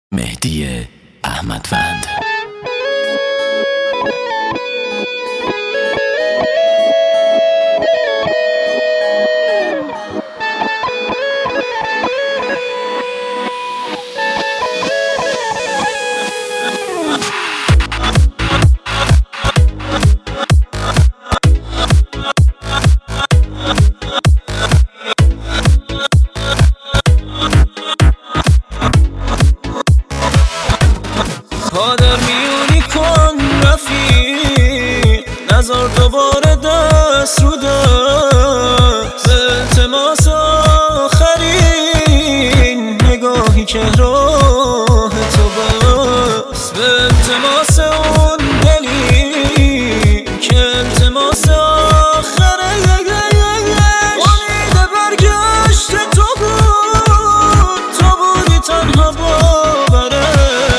مهدی احمدوند. پادر میونی کن رفیق، نزار دوباره دست رو دست. به التماس آخرین نگاهی که راه تو بست، به التماس اون دلی که التماس آخره. امید برگشت تو بود، تو بودی تنها باوره.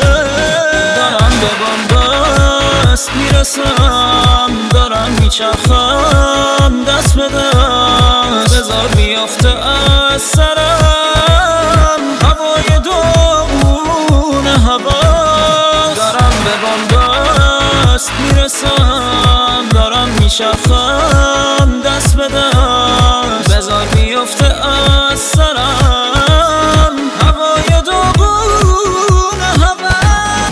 میرسم دارم میچرخم دست به دست، بذار بیافته از سرم هوای داغون هواست. دارم به بنبست میرسم دارم میچرخم دست به دست، بذار بیافته از سرم هوای داغون هواست.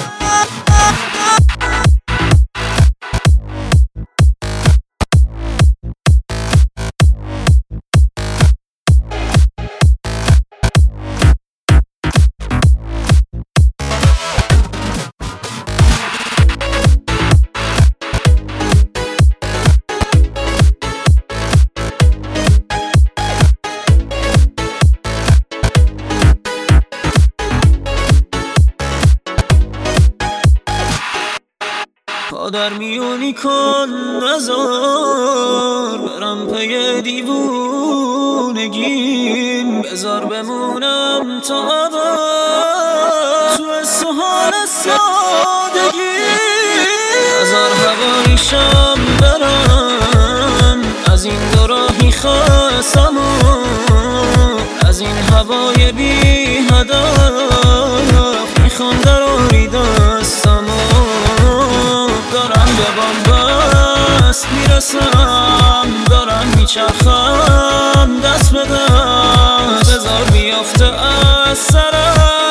پادر میونی کن نزار برم پی دیوونگیم، بذار بمونم تا ابد تو سوهان سادگی. نزار هوایشم برم از این دو راهی خستم و از این هوای بی هدف میخوام دراری دستم. دارم به بنبست میرسم دارم میچرخم دست به دست، بذار بیافته از سرم